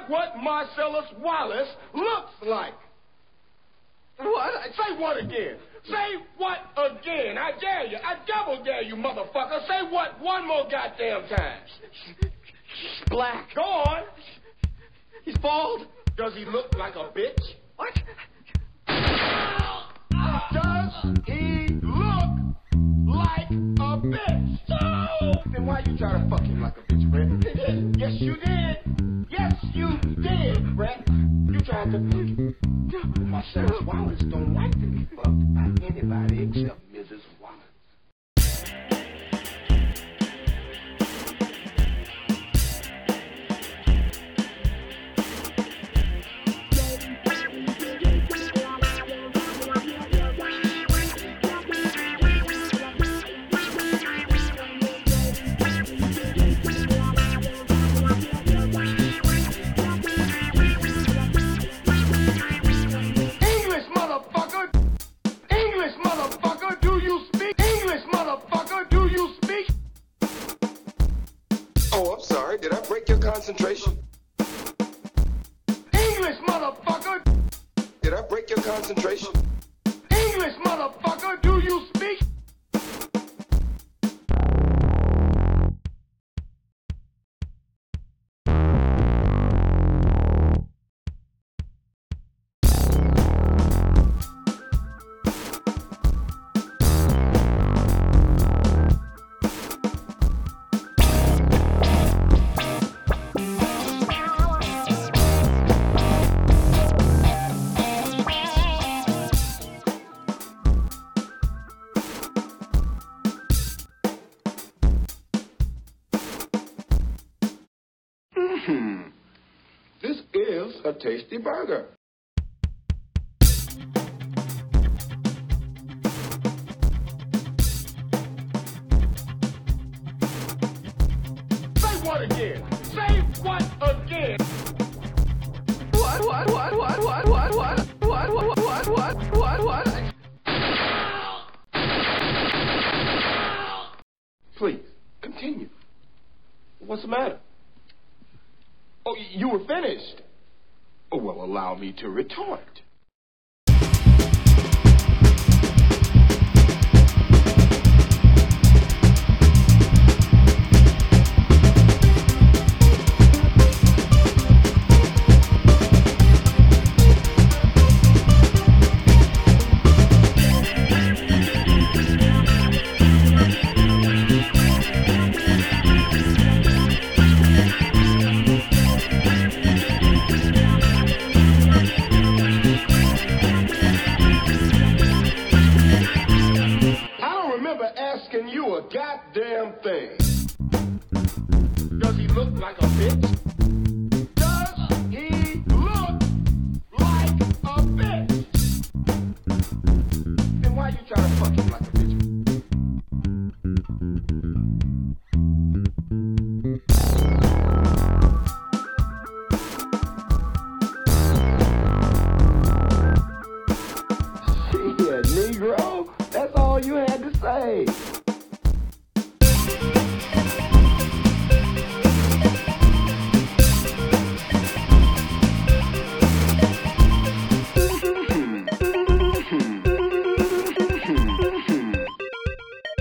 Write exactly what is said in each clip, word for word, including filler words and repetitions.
what Marcellus Wallace looks like. What? Say what again? Say what again? I dare you. I double dare you, motherfucker. Say what one more goddamn time. He's black. Go on. He's bald. Does he look like a bitch? What? Does he look like a bitch? No! Then why you try to fuck him like a bitch, Brett? Yes, you did. Yes, you did, Brett. You tried to fuck him. Marcellus Wallace don't like to be fucked by anybody except Missus Wallace. Did I break your concentration? English, motherfucker! Did I break your concentration? English, motherfucker! Do you speak? Hmm. This is a tasty burger. Say what again? Say what again? What, what, what, what, what, what, what, what, what, what, what, what, what? Please, continue. What's the matter? Oh, you were finished. Oh, well, allow me to retort. Asking you a goddamn thing. Does he look like a bitch? Does he look like a bitch? Then why you trying to fuck him like a bitch? Shit, Negro, that's all you had to say.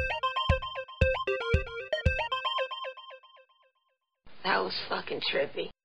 That was fucking trippy.